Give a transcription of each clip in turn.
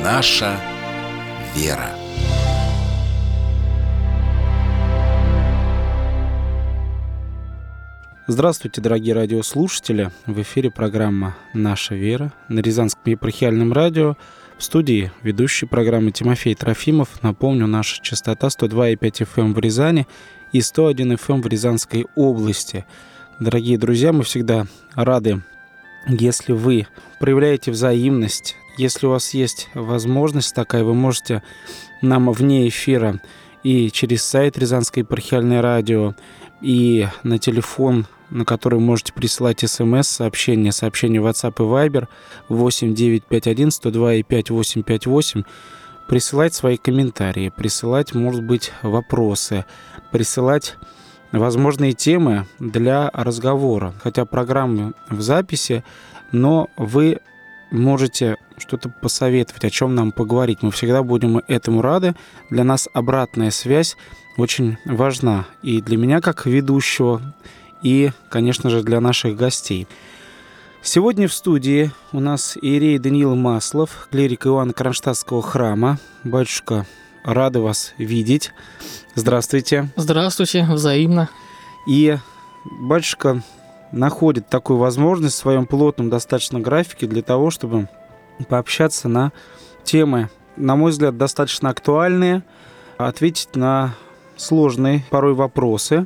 Наша вера. Здравствуйте, дорогие радиослушатели! В эфире программа «Наша вера» на Рязанском епархиальном радио. В студии ведущий программы Тимофей Трофимов. Напомню, наша частота 102,5 FM в Рязани и 101 FM в Рязанской области. Дорогие друзья, мы всегда рады, если вы проявляете взаимность, если у вас есть возможность такая, вы можете нам вне эфира и через сайт Рязанское епархиальное радио, и на телефон, на который можете присылать смс-сообщения, сообщения в WhatsApp и Viber 8951 102,5 858, присылать свои комментарии, присылать, может быть, вопросы, присылать возможные темы для разговора. Хотя программы в записи, но вы можете что-то посоветовать, о чем нам поговорить. Мы всегда будем этому рады. Для нас обратная связь очень важна и для меня как ведущего, и, конечно же, для наших гостей. Сегодня в студии у нас иерей Даниил Маслов, клирик Иоанна Кронштадтского храма. Батюшка, рады вас видеть. Здравствуйте. Здравствуйте, взаимно. И батюшка находит такую возможность в своем плотном достаточно графике для того, чтобы пообщаться на темы, на мой взгляд, достаточно актуальные, ответить на сложные порой вопросы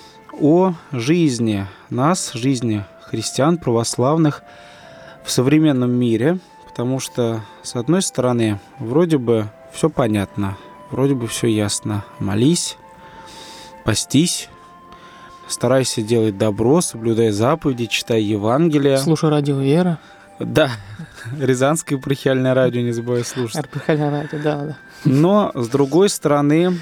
о жизни нас, жизни христиан, православных в современном мире, потому что, с одной стороны, вроде бы все понятно, вроде бы все ясно. Молись, постись, старайся делать добро, соблюдай заповеди, читай Евангелие. Слушай радио «Вера». Да, Рязанское епархиальное радио, не забывай слушать. Епархиальное радио, да. Но, с другой стороны,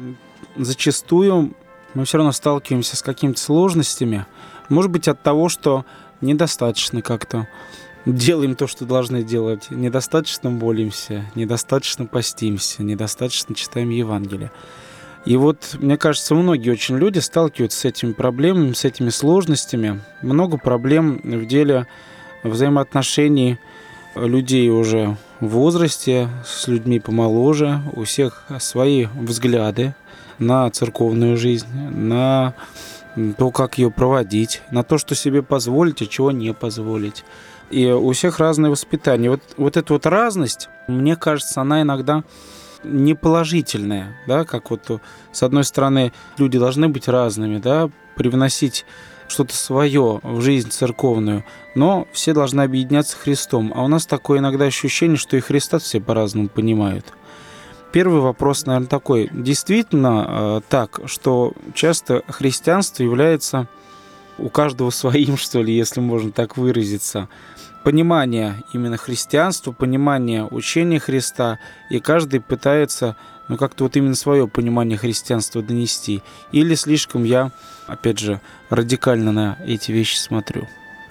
зачастую мы все равно сталкиваемся с какими-то сложностями. Может быть, от того, что недостаточно как-то делаем то, что должны делать, недостаточно молимся, недостаточно постимся, недостаточно читаем Евангелие. И вот, мне кажется, многие очень люди сталкиваются с этими проблемами, с этими сложностями. Много проблем в деле взаимоотношений людей уже в возрасте с людьми помоложе. У всех свои взгляды на церковную жизнь, на то, как ее проводить, на то, что себе позволить, а чего не позволить. И у всех разное воспитание. Вот эта вот разность, мне кажется, она иногда неположительная, да, как вот с одной стороны люди должны быть разными, да, привносить что-то свое в жизнь церковную, но все должны объединяться Христом. А у нас такое иногда ощущение, что и Христа все по-разному понимают. Первый вопрос, наверное, такой. Действительно так, что часто христианство является у каждого своим, что ли, если можно так выразиться. Понимание именно христианства, понимание учения Христа, и каждый пытается, как-то вот именно свое понимание христианства донести. Или слишком я, опять же, радикально на эти вещи смотрю.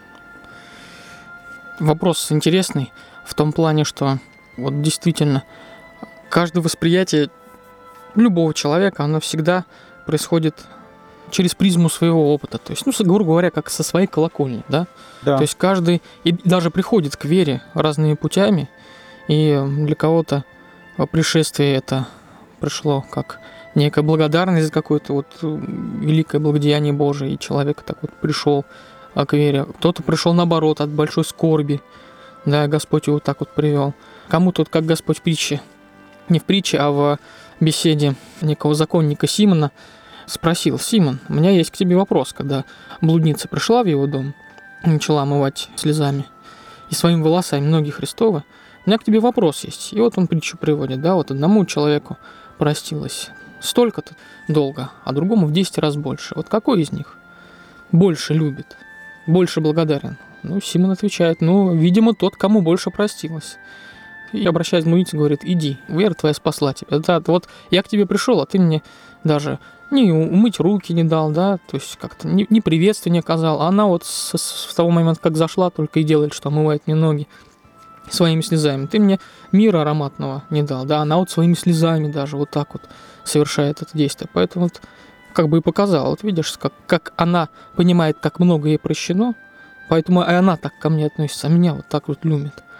Вопрос интересный в том плане, что вот действительно каждое восприятие любого человека, оно всегда происходит через призму своего опыта. То есть, грубо говоря, как со своей колокольни, да? Да. То есть каждый и даже приходит к вере разными путями, и для кого-то пришествие это пришло как некая благодарность за какое-то вот великое благодеяние Божие, и человек так вот пришел к вере. Кто-то пришел наоборот от большой скорби, да, Господь его так вот привел. Кому-то, вот как Господь в притче, не в притче, а в беседе некого законника Симона спросил: «Симон, у меня есть к тебе вопрос». Когда блудница пришла в его дом, начала омывать слезами и своими волосами ноги Христовы, у меня к тебе вопрос есть. И вот он притчу приводит, да, вот одному человеку простилось столько-то долго, а другому в 10 раз больше. Вот какой из них больше любит, больше благодарен? Симон отвечает: видимо, тот, кому больше простилось. И, обращаясь к блуднице, говорит: иди, вера твоя спасла тебя. Да, вот я к тебе пришел, а ты мне даже не умыть руки не дал, да, то есть как-то ни приветствия не оказал. А она вот с того момента, как зашла, только и делает, что омывает мне ноги своими слезами. Ты мне мира ароматного не дал, да, она вот своими слезами даже вот так вот совершает это действие. Поэтому вот как бы и показала, вот видишь, как она понимает, как много ей прощено, поэтому и она так ко мне относится, а меня вот так вот любит.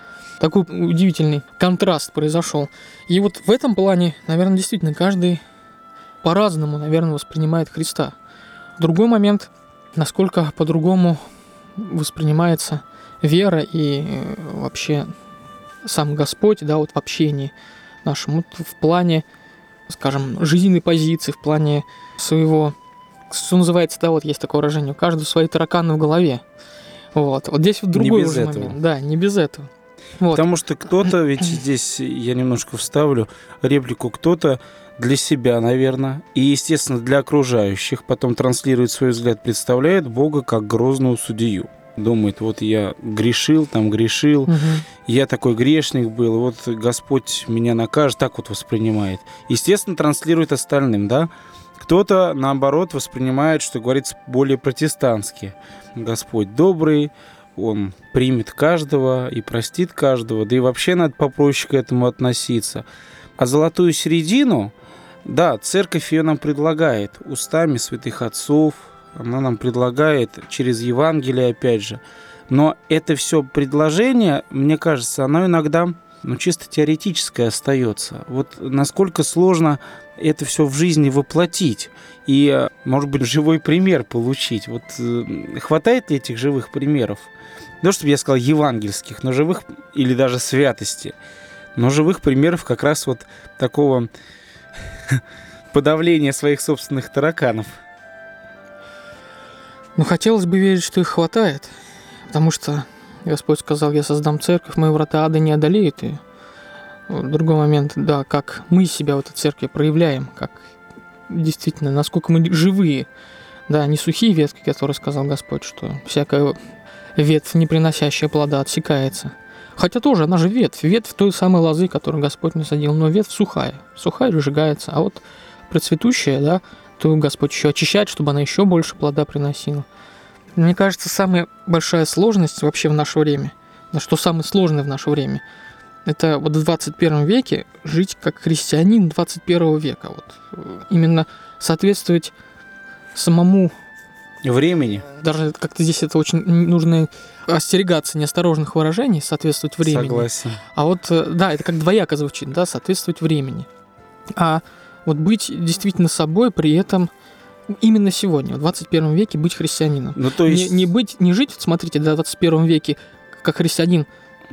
такой удивительный контраст произошел. И вот в этом плане, наверное, действительно каждый по-разному, наверное, воспринимает Христа. Другой момент, насколько по-другому воспринимается вера и вообще сам Господь, да, вот в общении нашем, вот в плане, скажем, жизненной позиции, в плане своего, что называется, да, вот есть такое выражение, у каждого свои тараканы в голове. Вот здесь вот другой без уже этого. момент. Да, не без этого. Вот. Потому что кто-то, ведь здесь я немножко вставлю реплику, кто-то для себя, наверное, и, естественно, для окружающих, потом транслирует свой взгляд, представляет Бога как грозного судью. Думает, вот я грешил, я такой грешник был, вот Господь меня накажет, так вот воспринимает. Естественно, транслирует остальным, да. Кто-то, наоборот, воспринимает, что говорится, более протестантски. Господь добрый, Он примет каждого и простит каждого, да и вообще надо попроще к этому относиться. А золотую середину, да, церковь ее нам предлагает устами святых отцов, она нам предлагает через Евангелие, опять же. Но это все предложение, мне кажется, оно иногда чисто теоретическое остается. Вот насколько сложно это все в жизни воплотить и, может быть, живой пример получить. Вот хватает ли этих живых примеров? Не то, чтобы я сказал евангельских, но живых, или даже святости, но живых примеров как раз вот такого подавления своих собственных тараканов. Ну, хотелось бы верить, что их хватает, потому что Господь сказал, я создам церковь, мои врата ада не одолеют ее. Другой момент, да, как мы себя в этой церкви проявляем, как действительно, насколько мы живые, да, не сухие ветки, которые сказал Господь, что всякая ветвь, не приносящая плода, отсекается. Хотя тоже, она же ветвь той самой лозы, которую Господь насадил, но ветвь сухая сжигается, а вот процветущая, да, то Господь еще очищает, чтобы она еще больше плода приносила. Мне кажется, самая большая сложность вообще в наше время, что самое сложное в наше время, это вот в 21 веке жить как христианин 21 века. Вот. Именно соответствовать самому времени. Даже как-то здесь это очень нужно остерегаться неосторожных выражений, соответствовать времени. Согласен. А вот, да, это как двояко звучит, да, соответствовать времени. А вот быть действительно собой, при этом именно сегодня, в 21 веке, быть христианином. Ну, то есть... не жить, смотрите, в 21 веке как христианин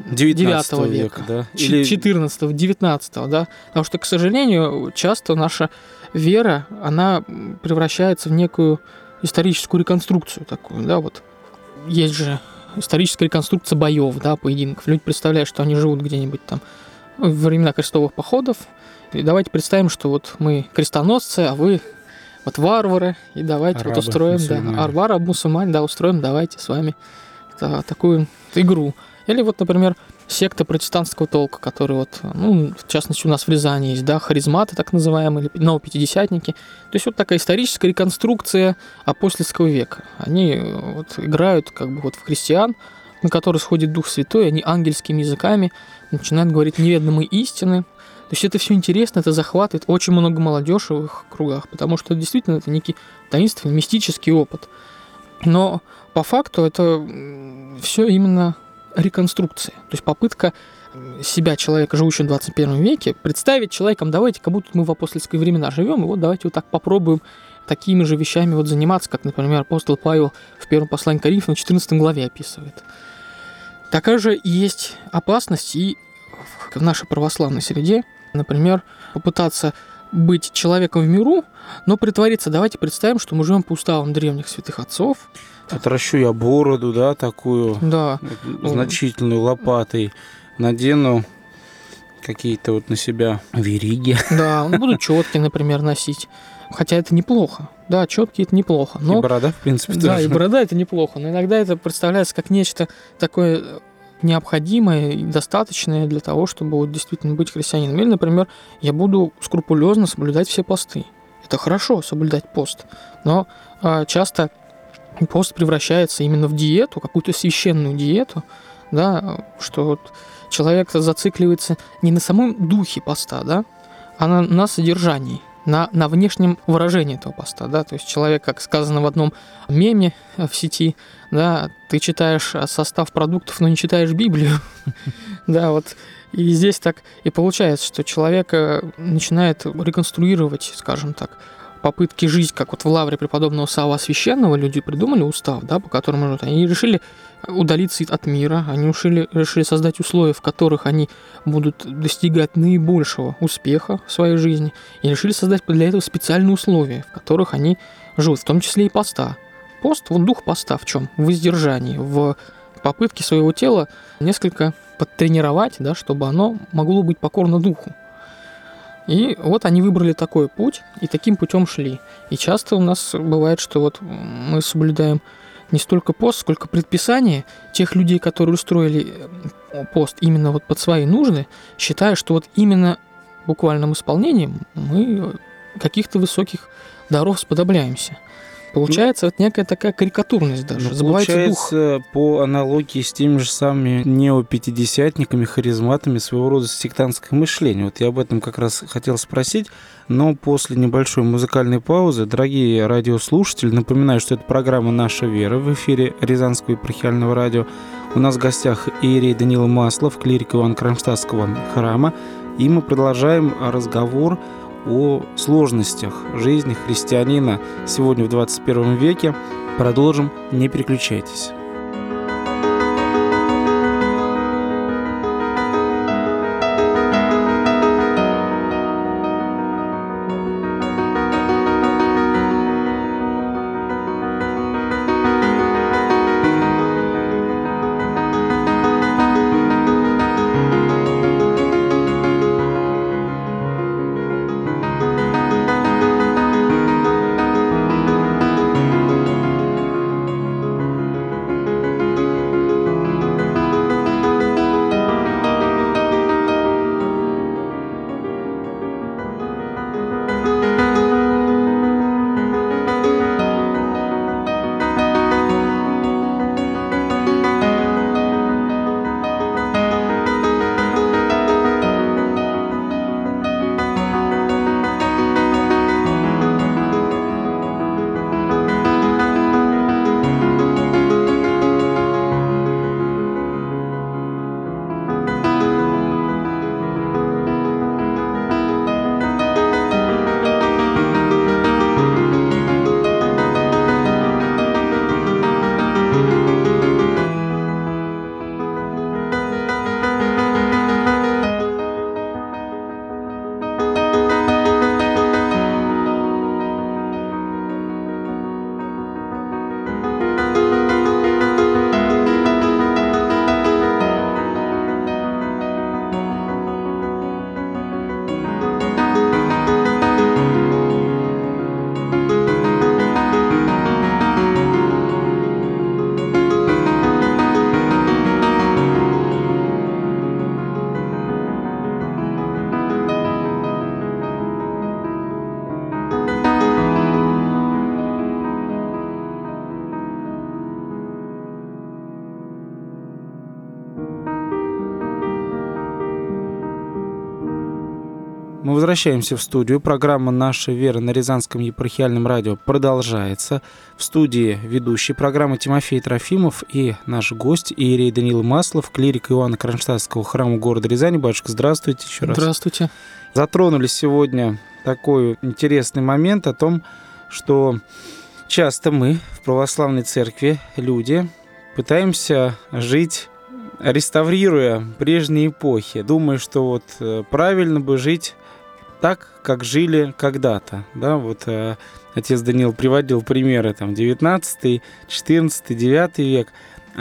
19 века, да? Или 14 19 да? Потому что, к сожалению, часто наша вера, она превращается в некую историческую реконструкцию такую, да, вот. Есть же историческая реконструкция боев, да, поединков. Люди представляют, что они живут где-нибудь там во времена крестовых походов. И давайте представим, что вот мы крестоносцы, а вы вот варвары, и давайте арабы, вот устроим, мусульмане. да, арабы, мусульмане, да, устроим, давайте с вами такую игру. Или вот, например, секта протестантского толка, которые вот, ну, в частности, у нас в Рязани есть, да, харизматы, так называемые, или новопятидесятники. То есть вот такая историческая реконструкция апостольского века. Они вот играют как бы вот в христиан, на которые сходит Дух Святой, они ангельскими языками начинают говорить неведомые истины. То есть это все интересно, это захватывает очень много молодежи в их кругах, потому что действительно это некий таинственный, мистический опыт. Но по факту это все именно реконструкция. То есть попытка себя, человека, живущего в 21 веке, представить человеком, давайте, как будто мы в апостольские времена живем, и вот давайте вот так попробуем такими же вещами вот заниматься, как, например, апостол Павел в первом послании к Коринфянам, 14 главе описывает. Такая же есть опасность и в нашей православной среде, например, попытаться быть человеком в миру, но притвориться, давайте представим, что мы живем по уставам древних святых отцов. Отращу я бороду, да, такую, да, значительную, лопатой, надену какие-то вот на себя вериги. Да, буду четки, например, носить. Хотя это неплохо. Да, четки это неплохо. Но... И борода, в принципе, да, тоже. И борода это неплохо. Но иногда это представляется как нечто такое необходимое и достаточное для того, чтобы вот действительно быть христианином. Или, например, я буду скрупулезно соблюдать все посты. Это хорошо, соблюдать пост. Но часто пост превращается именно в диету, какую-то священную диету, да, что вот человек зацикливается не на самом духе поста, да, а на содержании. на внешнем выражении этого поста, да, то есть человек, как сказано в одном меме в сети, да, ты читаешь состав продуктов, но не читаешь Библию, да, вот, и здесь так и получается, что человек начинает реконструировать, скажем так, попытки жить, как вот в лавре преподобного Савва Священного люди придумали устав, да, по которому живут. Они решили удалиться от мира, они решили создать условия, в которых они будут достигать наибольшего успеха в своей жизни, и решили создать для этого специальные условия, в которых они живут, в том числе и поста. Пост, вот дух поста в чем? В воздержании, в попытке своего тела несколько подтренировать, да, чтобы оно могло быть покорно духу. И вот они выбрали такой путь, и таким путем шли. И часто у нас бывает, что вот мы соблюдаем не столько пост, сколько предписание тех людей, которые устроили пост именно вот под свои нужды, считая, что вот именно буквальным исполнением мы каких-то высоких даров сподобляемся. Получается, вот некая такая карикатурность даже. Забывается дух. Получается, по аналогии с теми же самыми неопятидесятниками, харизматами, своего рода сектантское мышление. Вот я об этом как раз хотел спросить, но после небольшой музыкальной паузы, дорогие радиослушатели, напоминаю, что это программа «Наша вера» в эфире Рязанского епархиального радио. У нас в гостях иерей Даниил Маслов, клирик Иоанна-Кронштадтского храма, и мы продолжаем разговор о сложностях жизни христианина сегодня в 21 веке. Продолжим, не переключайтесь. Мы возвращаемся в студию. Программа «Наша вера» на Рязанском епархиальном радио продолжается. В студии ведущий программы Тимофей Трофимов и наш гость иерей Даниил Маслов, клирик Иоанна-Кронштадтского храма города Рязани. Батюшка, здравствуйте еще раз. Здравствуйте. Затронули сегодня такой интересный момент о том, что часто мы в православной церкви, люди, пытаемся жить, реставрируя прежние эпохи, думая, что вот правильно бы жить так, как жили когда-то. Да, вот отец Даниил приводил примеры, там, 19, 14, 9 век.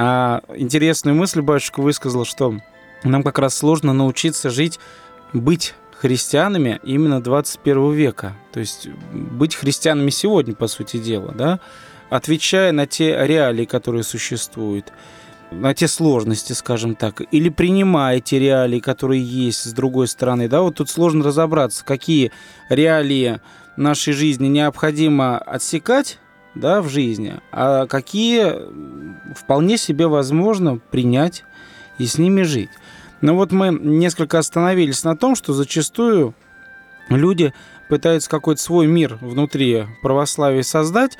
А интересную мысль батюшка высказал, что нам как раз сложно научиться жить, быть христианами именно 21 века. То есть быть христианами сегодня, по сути дела, да, отвечая на те реалии, которые существуют, на те сложности, скажем так, или принимая те реалии, которые есть с другой стороны. Да, вот тут сложно разобраться, какие реалии нашей жизни необходимо отсекать, да, в жизни, а какие вполне себе возможно принять и с ними жить. Но вот мы несколько остановились на том, что зачастую люди пытаются какой-то свой мир внутри православия создать,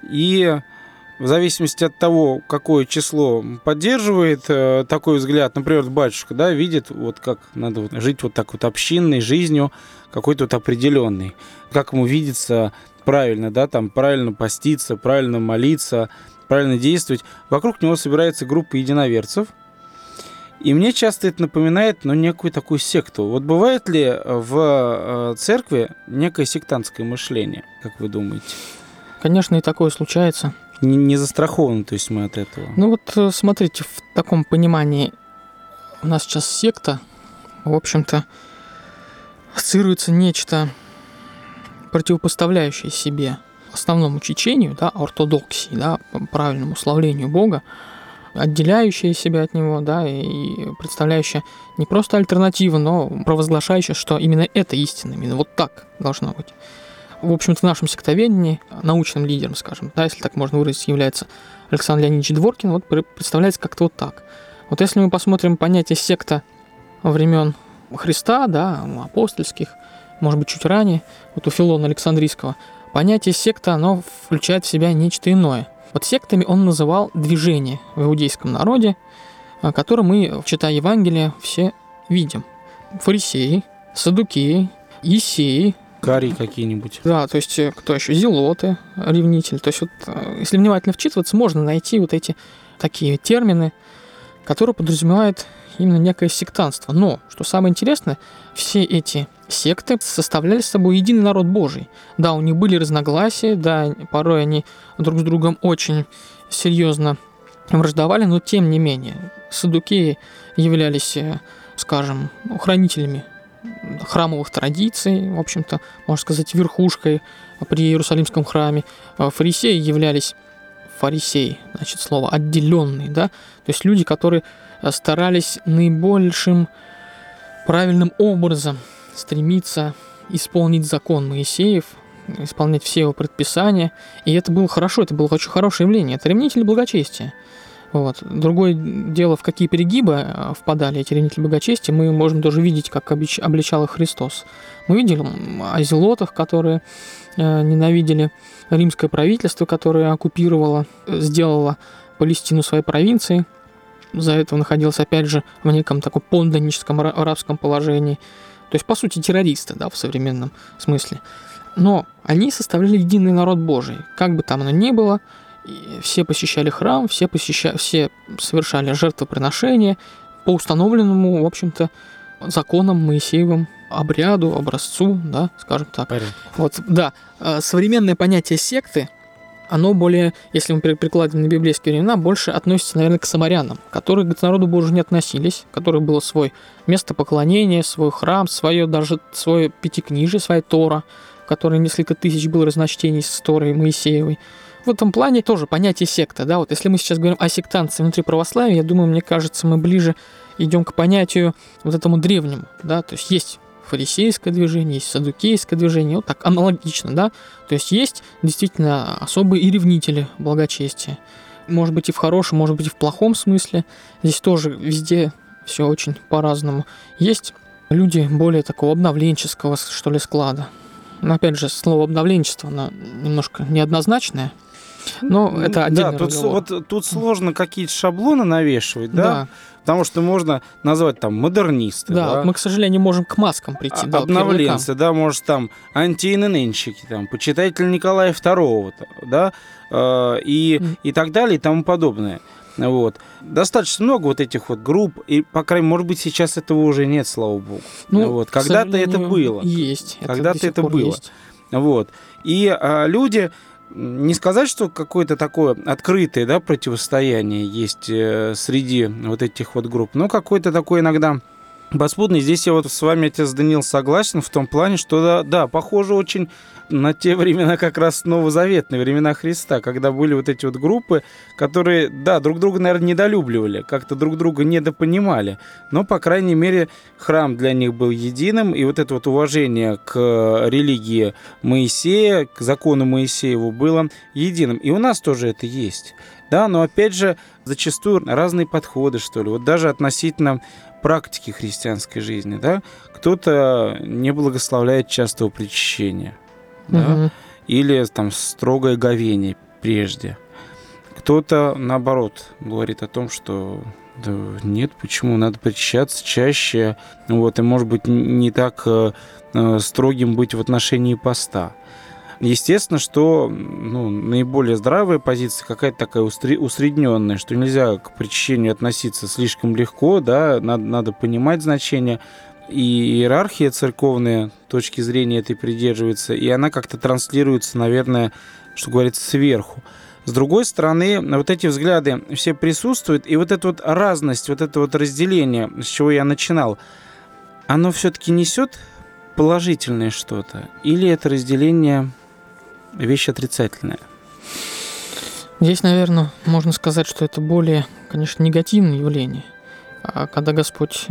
и в зависимости от того, какое число поддерживает такой взгляд, например, батюшка, да, видит, вот как надо вот жить вот так вот общинной жизнью, какой-то вот определенной, как ему видится правильно, да, там правильно поститься, правильно молиться, правильно действовать. Вокруг него собирается группа единоверцев, и мне часто это напоминает, ну, некую такую секту. Вот бывает ли в церкви некое сектантское мышление, как вы думаете? Конечно, и такое случается. Не застрахованы, то есть мы от этого. Ну вот смотрите, в таком понимании у нас сейчас секта, в общем-то, ассоциируется нечто противопоставляющее себе основному течению, да, ортодоксии, да, правильному славлению Бога, отделяющее себя от него, да, и представляющее не просто альтернативу, но провозглашающее, что именно это истина, именно вот так должно быть. В общем-то, в нашем сектоведении научным лидером, скажем, да, если так можно выразить, является Александр Леонидович Дворкин, вот представляется как-то вот так. Вот если мы посмотрим понятие секта времен Христа, да, апостольских, может быть, чуть ранее, вот у Филона Александрийского, понятие секта, оно включает в себя нечто иное. Вот сектами он называл движение в иудейском народе, которое мы, читая Евангелие, все видим. Фарисеи, саддукеи, ессеи, Карий какие-нибудь. да, то есть кто еще? Зелоты, ревнители. То есть вот, если внимательно вчитываться, можно найти вот эти такие термины, которые подразумевают именно некое сектантство. Но, что самое интересное, все эти секты составляли с собой единый народ Божий. Да, у них были разногласия, да, порой они друг с другом очень серьезно враждовали, но тем не менее, саддукеи являлись, скажем, хранителями храмовых традиций, в общем-то, можно сказать, верхушкой при Иерусалимском храме. Фарисеи являлись, значит, слово отделенные, да, то есть люди, которые старались наибольшим правильным образом стремиться исполнить закон Моисеев, исполнять все его предписания, и это было хорошо, это было очень хорошее явление, это ревнители благочестия. Вот. Другое дело, в какие перегибы впадали эти ревнители благочестия, мы можем тоже видеть, как обличал их Христос. Мы видели о зелотах, которые ненавидели римское правительство, которое оккупировало, сделало Палестину своей провинцией. За это находился, опять же, в неком таком подданническом рабском положении. То есть, по сути, террористы, да, в современном смысле. Но они составляли единый народ Божий. Как бы там оно ни было, все посещали храм, все совершали жертвоприношения по установленному, в общем-то, законам Моисеевым обряду, образцу, да, скажем так. Вот, да, современное понятие секты, оно более, если мы прикладываем на библейские времена, больше относится, наверное, к самарянам, которые к народу Божию не относились, у которых было свое место поклонения, свой храм, даже свое пятикнижие, своя Тора, в которой несколько тысяч было разночтений с Торой Моисеевой. В этом плане тоже понятие секта, да, вот если мы сейчас говорим о сектантстве внутри православия, я думаю, мне кажется, мы ближе идем к понятию вот этому древнему, да, то есть фарисейское движение, есть саддукейское движение, вот так аналогично, да, то есть действительно особые и ревнители благочестия, может быть и в хорошем, может быть и в плохом смысле, здесь тоже везде все очень по-разному. Есть люди более такого обновленческого, что ли, склада, но опять же, слово обновленчество, оно немножко неоднозначное, но это отдельный разговор. Тут сложно какие-то шаблоны навешивать, да? Потому что можно назвать там модернисты. Да, мы, к сожалению, можем к маскам прийти. Да, обновленцы, да, может там антиинненщики, там, почитатели Николая II, да, и так далее, и тому подобное. Вот. Достаточно много вот этих вот групп, и, по крайней мере, может быть, сейчас этого уже нет, слава богу. Ну, вот. Когда-то это было. Есть. Когда-то это было. Есть. Вот. И люди... Не сказать, что какое-то такое открытое, да, противостояние есть среди вот этих вот групп, но какое-то такое иногда подспудное. Здесь я вот с вами, отец Даниил, согласен в том плане, что да, похоже очень на те времена, как раз новозаветные времена Христа, когда были вот эти вот группы, которые, да, друг друга, наверное, недолюбливали, как-то друг друга недопонимали, но, по крайней мере, храм для них был единым, и вот это вот уважение к религии Моисея, к закону Моисееву было единым. И у нас тоже это есть. Да, но опять же, зачастую разные подходы, что ли. Вот даже относительно практики христианской жизни, да, кто-то не благословляет частого причащения, да, или там строгое говение прежде. Кто-то, наоборот, говорит о том, что да, нет, почему, надо причащаться чаще, вот, и, может быть, не так строгим быть в отношении поста. Естественно, что наиболее здравая позиция какая-то такая усредненная, что нельзя к причащению относиться слишком легко, да, надо понимать значение. И иерархия церковная точки зрения этой придерживается, и она как-то транслируется, наверное, что говорится, сверху. С другой стороны, вот эти взгляды все присутствуют, и вот эта вот разность, вот это вот разделение, с чего я начинал, оно все-таки несет положительное что-то, или это разделение вещь отрицательная? Здесь, наверное, можно сказать, что это более, конечно, негативное явление. Когда Господь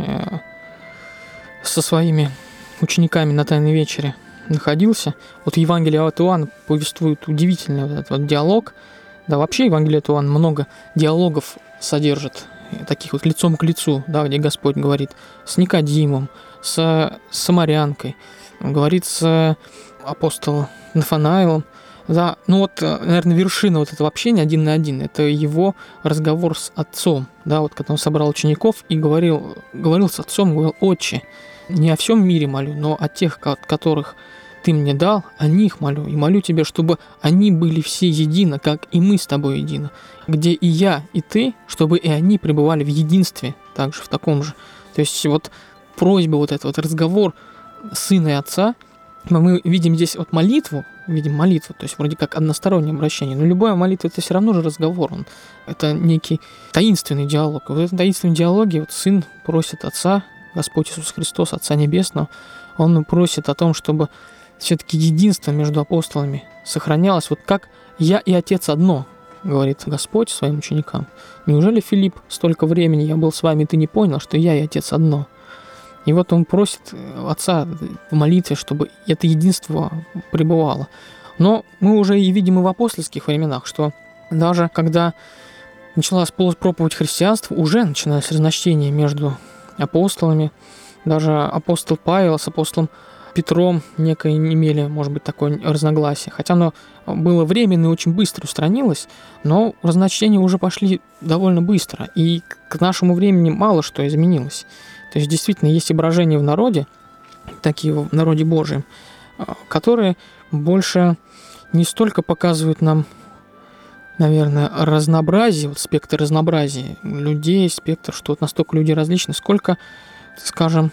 со своими учениками на Тайной вечере находился, вот Евангелие от Иоанна повествует удивительный вот этот вот диалог. Да, вообще Евангелие от Иоанна много диалогов содержит, таких вот лицом к лицу, да, где Господь говорит с Никодимом, с самарянкой, говорит с апостолом Нафанаилом. Да, ну вот, наверное, вершина вот этого общения один на один, это его разговор с отцом, да, вот когда он собрал учеников и говорил с отцом, говорил: «Отче, не о всем мире молю, но о тех, которых ты мне дал, о них молю, и молю тебя, чтобы они были все едино, как и мы с тобой едино, где и я, и ты, чтобы и они пребывали в единстве, также в таком же». То есть вот просьба, вот этот вот разговор сына и отца, мы видим здесь вот молитву, то есть вроде как одностороннее обращение, но любая молитва — это все равно же разговор, это некий таинственный диалог. И вот в этом таинственном диалоге вот сын просит Отца, Господь Иисус Христос, Отца Небесного, он просит о том, чтобы все-таки единство между апостолами сохранялось, вот как «я и Отец одно», говорит Господь своим ученикам. Неужели, Филипп, столько времени я был с вами, ты не понял, что я и Отец одно? И вот он просит Отца в молитве, чтобы это единство пребывало. Но мы уже и видим и в апостольских временах, что даже когда началась проповедь христианства, уже начинались разночтения между апостолами. Даже апостол Павел с апостолом Петром некое имели, может быть, такое разногласие. Хотя оно было временно и очень быстро устранилось, но разночтения уже пошли довольно быстро. И к нашему времени мало что изменилось. То есть действительно есть изображения в народе, такие в народе Божьем, которые больше не столько показывают нам, наверное, разнообразие, вот спектр разнообразия людей, спектр, что вот настолько люди различны, сколько, скажем,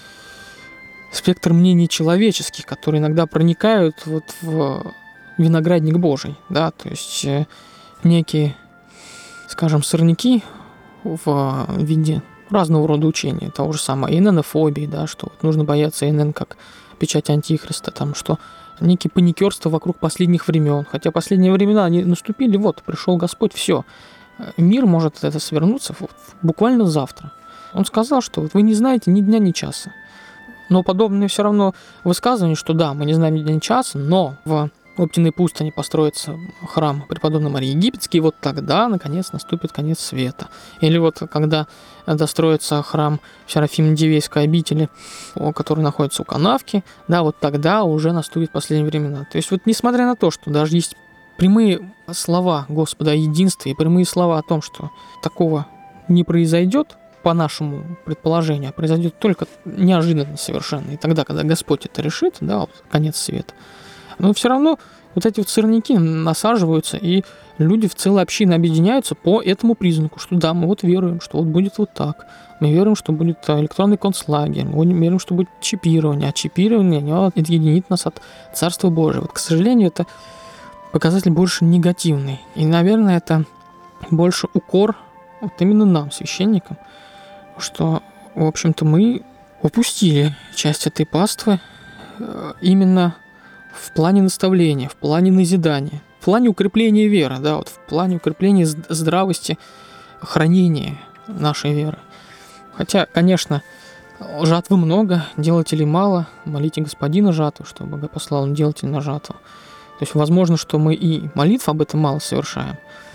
спектр мнений человеческих, которые иногда проникают вот в виноградник Божий, да, то есть некие, скажем, сорняки в виде разного рода учения, того же самого ИНН-фобии, да, что вот нужно бояться ИНН как печать антихриста, там, что некие паникерства вокруг последних времен, хотя последние времена они наступили, вот, пришел Господь, все, мир может это свернуться буквально завтра. Он сказал, что вот вы не знаете ни дня, ни часа. Но подобные все равно высказывания, что да, мы не знаем ни дня, ни часа, но в Оптиной пустыне построится храм преподобной Марии Египетской, и вот тогда, наконец, наступит конец света. Или вот когда достроится храм Серафима Дивейской обители, который находится у Канавки, да, вот тогда уже наступит последние времена. То есть вот несмотря на то, что даже есть прямые слова Господа о единстве и прямые слова о том, что такого не произойдет, по нашему предположению, произойдет только неожиданно совершенно. И тогда, когда Господь это решит, да, вот конец света, но все равно вот эти вот сорняки насаживаются, и люди в целой общине объединяются по этому признаку, что да, мы вот веруем, что вот будет вот так. Мы веруем, что будет электронный концлагерь, мы веруем, что будет чипирование, а чипирование отъединит нас от Царства Божьего. Вот, к сожалению, это показатель больше негативный. И, наверное, это больше укор вот именно нам, священникам, что, в общем-то, мы упустили часть этой паствы именно в плане наставления, в плане назидания, в плане укрепления веры, да, вот в плане укрепления здравости, хранения нашей веры. Хотя, конечно, жатвы много, делателей мало, молите Господина жатву, чтобы Бог послал он делателей на жатву. То есть, возможно, что мы и молитв об этом мало совершаем,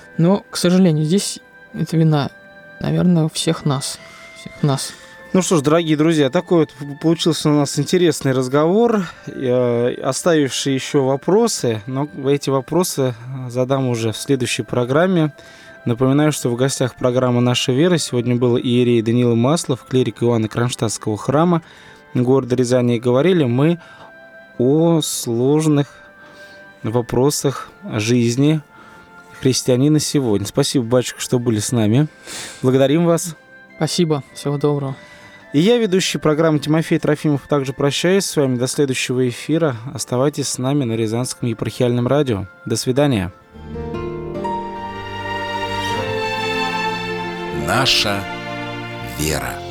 Но, к сожалению, здесь это вина, наверное, всех нас. Всех нас. Ну что ж, дорогие друзья, такой вот получился у нас интересный разговор, оставивший еще вопросы, но эти вопросы задам уже в следующей программе. Напоминаю, что в гостях программы «Наша вера» сегодня был иерей Даниил Маслов, клирик Иоанна Кронштадтского храма города Рязани. И говорили мы о сложных вопросах жизни христианина сегодня. Спасибо, батюшка, что были с нами. Благодарим вас. Спасибо. Всего доброго. И я, ведущий программы Тимофей Трофимов, также прощаюсь с вами до следующего эфира. Оставайтесь с нами на Рязанском епархиальном радио. До свидания. Наша вера.